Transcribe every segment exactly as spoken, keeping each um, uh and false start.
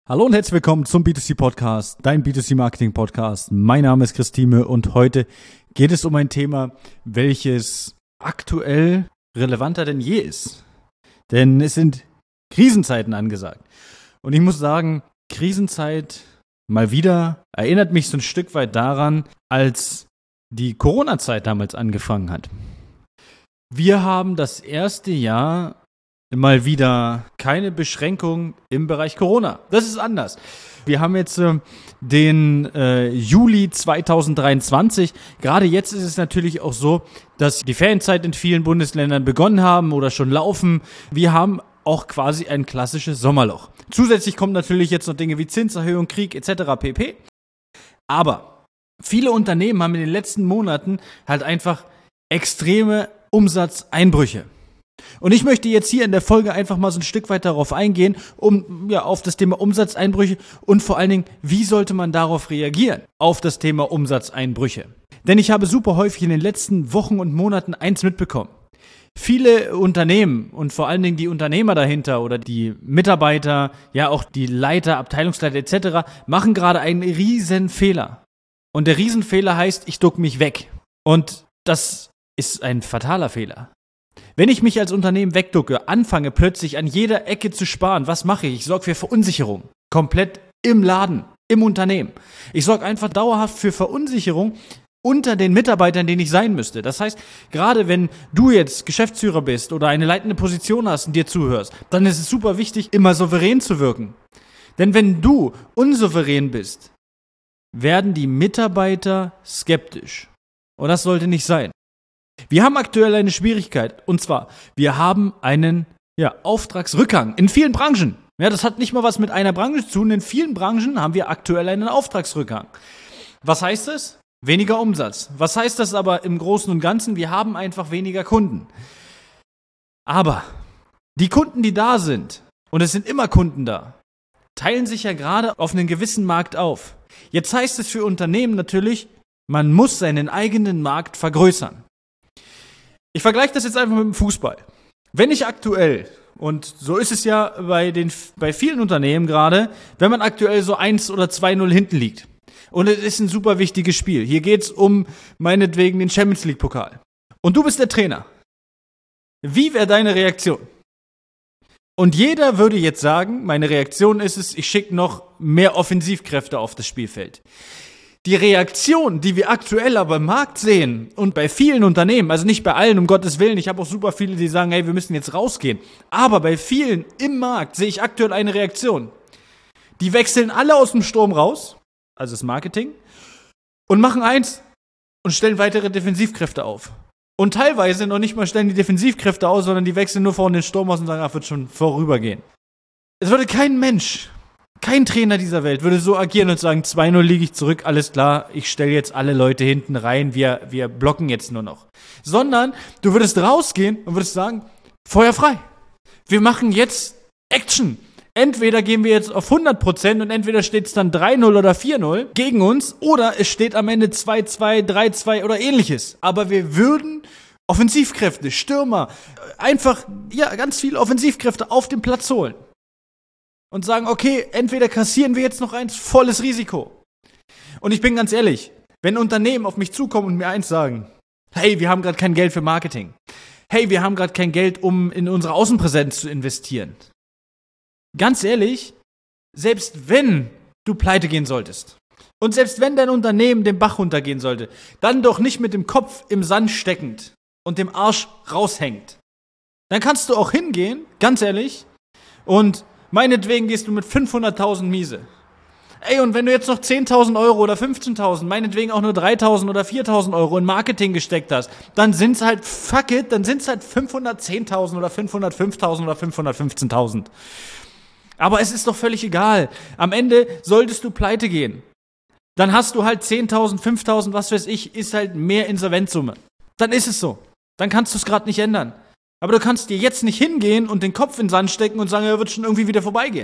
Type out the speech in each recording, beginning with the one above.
Hallo und herzlich willkommen zum B zwei C Podcast, dein B zwei C Marketing Podcast. Mein Name ist Christine und heute geht es um ein Thema, welches aktuell relevanter denn je ist. Denn es sind Krisenzeiten angesagt. Und ich muss sagen, Krisenzeit mal wieder erinnert mich so ein Stück weit daran, als die Corona-Zeit damals angefangen hat. Wir haben das erste Jahr mal wieder keine Beschränkung im Bereich Corona. Das ist anders. Wir haben jetzt äh, den äh, Juli zwanzig dreiundzwanzig. Gerade jetzt ist es natürlich auch so, dass die Ferienzeit in vielen Bundesländern begonnen haben oder schon laufen. Wir haben auch quasi ein klassisches Sommerloch. Zusätzlich kommen natürlich jetzt noch Dinge wie Zinserhöhung, Krieg et cetera pp. Aber viele Unternehmen haben in den letzten Monaten halt einfach extreme Umsatzeinbrüche. Und ich möchte jetzt hier in der Folge einfach mal so ein Stück weit darauf eingehen, um ja auf das Thema Umsatzeinbrüche und vor allen Dingen, wie sollte man darauf reagieren, auf das Thema Umsatzeinbrüche. Denn ich habe super häufig in den letzten Wochen und Monaten eins mitbekommen. Viele Unternehmen und vor allen Dingen die Unternehmer dahinter oder die Mitarbeiter, ja auch die Leiter, Abteilungsleiter et cetera machen gerade einen riesen Fehler. Und der Riesenfehler heißt, ich duck mich weg. Und das ist ein fataler Fehler. Wenn ich mich als Unternehmen wegducke, anfange plötzlich an jeder Ecke zu sparen, was mache ich? Ich sorge für Verunsicherung. Komplett im Laden, im Unternehmen. Ich sorge einfach dauerhaft für Verunsicherung unter den Mitarbeitern, denen ich sein müsste. Das heißt, gerade wenn du jetzt Geschäftsführer bist oder eine leitende Position hast und dir zuhörst, dann ist es super wichtig, immer souverän zu wirken. Denn wenn du unsouverän bist, werden die Mitarbeiter skeptisch. Und das sollte nicht sein. Wir haben aktuell eine Schwierigkeit, und zwar, wir haben einen ja, Auftragsrückgang in vielen Branchen. Ja, das hat nicht mal was mit einer Branche zu tun, in vielen Branchen haben wir aktuell einen Auftragsrückgang. Was heißt das? Weniger Umsatz. Was heißt das aber im Großen und Ganzen? Wir haben einfach weniger Kunden. Aber die Kunden, die da sind, und es sind immer Kunden da, teilen sich ja gerade auf einen gewissen Markt auf. Jetzt heißt es für Unternehmen natürlich, man muss seinen eigenen Markt vergrößern. Ich vergleiche das jetzt einfach mit dem Fußball. Wenn ich aktuell, und so ist es ja bei den bei vielen Unternehmen gerade, wenn man aktuell so eins oder zwei null hinten liegt, und es ist ein super wichtiges Spiel, hier geht es um meinetwegen den Champions League Pokal, und du bist der Trainer, wie wäre deine Reaktion? Und jeder würde jetzt sagen, meine Reaktion ist es, ich schicke noch mehr Offensivkräfte auf das Spielfeld. Die Reaktion, die wir aktuell aber im Markt sehen und bei vielen Unternehmen, also nicht bei allen, um Gottes Willen, ich habe auch super viele, die sagen, hey, wir müssen jetzt rausgehen, aber bei vielen im Markt sehe ich aktuell eine Reaktion. Die wechseln alle aus dem Sturm raus, also das Marketing, und machen eins und stellen weitere Defensivkräfte auf. Und teilweise noch nicht mal stellen die Defensivkräfte aus, sondern die wechseln nur vorne den Sturm aus und sagen, ach, wird schon vorübergehen. Es würde kein Mensch, kein Trainer dieser Welt würde so agieren und sagen, zwei null liege ich zurück, alles klar, ich stelle jetzt alle Leute hinten rein, wir, wir blocken jetzt nur noch. Sondern du würdest rausgehen und würdest sagen, Feuer frei. Wir machen jetzt Action. Entweder gehen wir jetzt auf hundert Prozent und entweder steht es dann drei null oder vier null gegen uns oder es steht am Ende zwei zwei, drei zwei oder ähnliches. Aber wir würden Offensivkräfte, Stürmer, einfach ja ganz viele Offensivkräfte auf den Platz holen. Und sagen, okay, entweder kassieren wir jetzt noch eins, volles Risiko. Und ich bin ganz ehrlich, wenn Unternehmen auf mich zukommen und mir eins sagen, hey, wir haben gerade kein Geld für Marketing. Hey, wir haben gerade kein Geld, um in unsere Außenpräsenz zu investieren. Ganz ehrlich, selbst wenn du pleite gehen solltest und selbst wenn dein Unternehmen den Bach runtergehen sollte, dann doch nicht mit dem Kopf im Sand steckend und dem Arsch raushängt. Dann kannst du auch hingehen, ganz ehrlich, und meinetwegen gehst du mit fünfhunderttausend miese. Ey, und wenn du jetzt noch zehntausend Euro oder fünfzehntausend, meinetwegen auch nur dreitausend oder viertausend Euro in Marketing gesteckt hast, dann sind's halt, fuck it, dann sind's halt fünfhundertzehntausend oder fünfhundertfünftausend oder fünfhundertfünfzehntausend. Aber es ist doch völlig egal. Am Ende solltest du pleite gehen. Dann hast du halt zehntausend, fünftausend, was weiß ich, ist halt mehr Insolvenzsumme. Dann ist es so. Dann kannst du es gerade nicht ändern. Aber du kannst dir jetzt nicht hingehen und den Kopf in den Sand stecken und sagen, er wird schon irgendwie wieder vorbeigehen.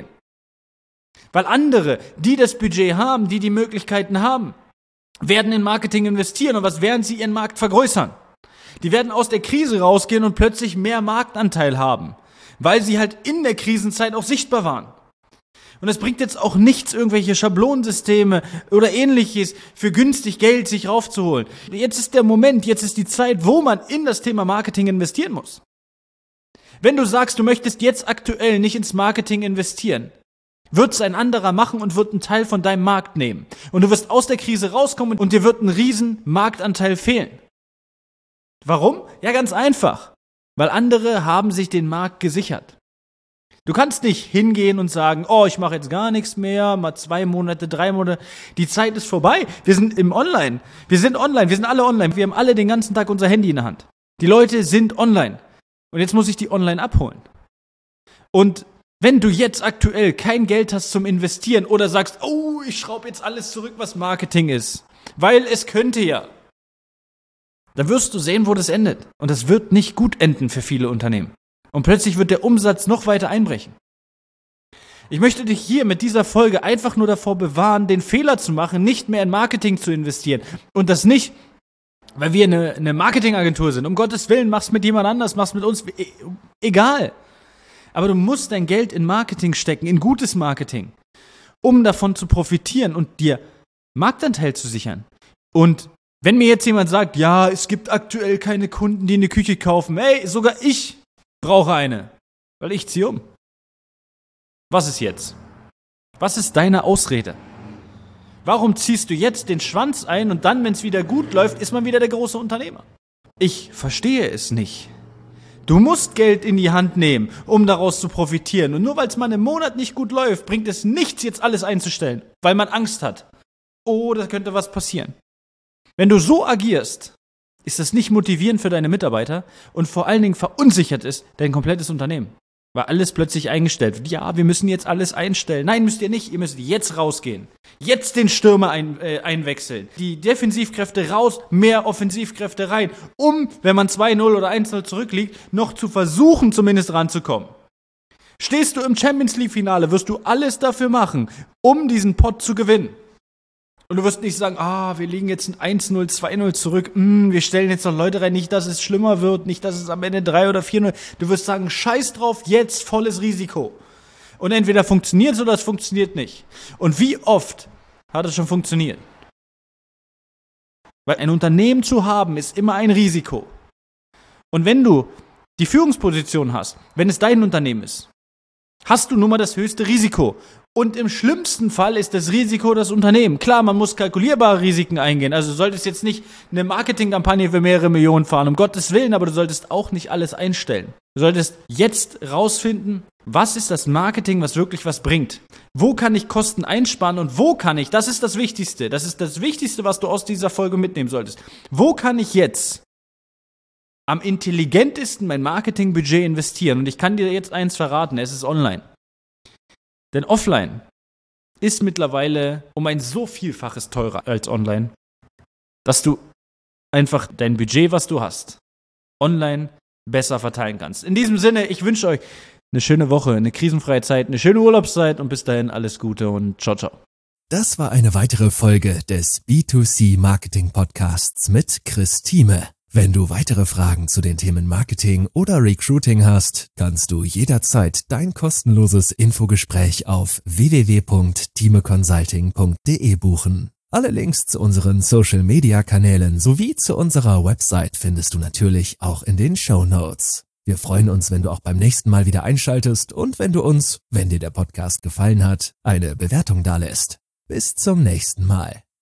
Weil andere, die das Budget haben, die die Möglichkeiten haben, werden in Marketing investieren. Und was werden sie ihren Markt vergrößern? Die werden aus der Krise rausgehen und plötzlich mehr Marktanteil haben, weil sie halt in der Krisenzeit auch sichtbar waren. Und es bringt jetzt auch nichts, irgendwelche Schablonensysteme oder ähnliches für günstig Geld sich raufzuholen. Jetzt ist der Moment, jetzt ist die Zeit, wo man in das Thema Marketing investieren muss. Wenn du sagst, du möchtest jetzt aktuell nicht ins Marketing investieren, wird es ein anderer machen und wird einen Teil von deinem Markt nehmen. Und du wirst aus der Krise rauskommen und dir wird ein riesen Marktanteil fehlen. Warum? Ja, ganz einfach. Weil andere haben sich den Markt gesichert. Du kannst nicht hingehen und sagen, oh, ich mache jetzt gar nichts mehr, mal zwei Monate, drei Monate. Die Zeit ist vorbei. Wir sind im Online. Wir sind online. Wir sind alle online. Wir haben alle den ganzen Tag unser Handy in der Hand. Die Leute sind online. Und jetzt muss ich die online abholen. Und wenn du jetzt aktuell kein Geld hast zum Investieren oder sagst, oh, ich schraube jetzt alles zurück, was Marketing ist, weil es könnte ja, dann wirst du sehen, wo das endet. Und das wird nicht gut enden für viele Unternehmen. Und plötzlich wird der Umsatz noch weiter einbrechen. Ich möchte dich hier mit dieser Folge einfach nur davor bewahren, den Fehler zu machen, nicht mehr in Marketing zu investieren. Und das nicht, weil wir eine, eine Marketingagentur sind. Um Gottes Willen, mach's mit jemand anders, mach's mit uns. E- egal. Aber du musst dein Geld in Marketing stecken, in gutes Marketing, um davon zu profitieren und dir Marktanteil zu sichern. Und wenn mir jetzt jemand sagt, ja, es gibt aktuell keine Kunden, die eine Küche kaufen, ey, sogar ich brauche eine, weil ich ziehe um. Was ist jetzt? Was ist deine Ausrede? Warum ziehst du jetzt den Schwanz ein und dann, wenn es wieder gut läuft, ist man wieder der große Unternehmer? Ich verstehe es nicht. Du musst Geld in die Hand nehmen, um daraus zu profitieren. Und nur weil es mal einen Monat nicht gut läuft, bringt es nichts, jetzt alles einzustellen, weil man Angst hat. Oh, da könnte was passieren. Wenn du so agierst, ist das nicht motivierend für deine Mitarbeiter und vor allen Dingen verunsichert ist dein komplettes Unternehmen. Weil alles plötzlich eingestellt wird. Ja, wir müssen jetzt alles einstellen. Nein, müsst ihr nicht. Ihr müsst jetzt rausgehen. Jetzt den Stürmer ein, äh, einwechseln. Die Defensivkräfte raus, mehr Offensivkräfte rein. Um, wenn man zwei null oder eins null zurückliegt, noch zu versuchen, zumindest ranzukommen. Stehst du im Champions League Finale, wirst du alles dafür machen, um diesen Pot zu gewinnen. Und du wirst nicht sagen, ah, wir liegen jetzt ein eins null, zwei null zurück, hm, wir stellen jetzt noch Leute rein, nicht, dass es schlimmer wird, nicht, dass es am Ende drei oder vier null. Du wirst sagen, scheiß drauf, jetzt volles Risiko. Und entweder funktioniert es oder es funktioniert nicht. Und wie oft hat es schon funktioniert? Weil ein Unternehmen zu haben, ist immer ein Risiko. Und wenn du die Führungsposition hast, wenn es dein Unternehmen ist, hast du nun mal das höchste Risiko. Und im schlimmsten Fall ist das Risiko das Unternehmen. Klar, man muss kalkulierbare Risiken eingehen. Also du solltest jetzt nicht eine Marketingkampagne für mehrere Millionen fahren, um Gottes Willen, aber du solltest auch nicht alles einstellen. Du solltest jetzt rausfinden, was ist das Marketing, was wirklich was bringt. Wo kann ich Kosten einsparen und wo kann ich, das ist das Wichtigste, das ist das Wichtigste, was du aus dieser Folge mitnehmen solltest. Wo kann ich jetzt am intelligentesten mein Marketingbudget investieren? Und ich kann dir jetzt eins verraten, es ist online. Denn offline ist mittlerweile um ein so Vielfaches teurer als online, dass du einfach dein Budget, was du hast, online besser verteilen kannst. In diesem Sinne, ich wünsche euch eine schöne Woche, eine krisenfreie Zeit, eine schöne Urlaubszeit und bis dahin alles Gute und ciao, ciao. Das war eine weitere Folge des B zwei C Marketing Podcasts mit Chris Thieme. Wenn du weitere Fragen zu den Themen Marketing oder Recruiting hast, kannst du jederzeit dein kostenloses Infogespräch auf w w w punkt thieme consulting punkt d e buchen. Alle Links zu unseren Social-Media-Kanälen sowie zu unserer Website findest du natürlich auch in den Shownotes. Wir freuen uns, wenn du auch beim nächsten Mal wieder einschaltest und wenn du uns, wenn dir der Podcast gefallen hat, eine Bewertung dalässt. Bis zum nächsten Mal.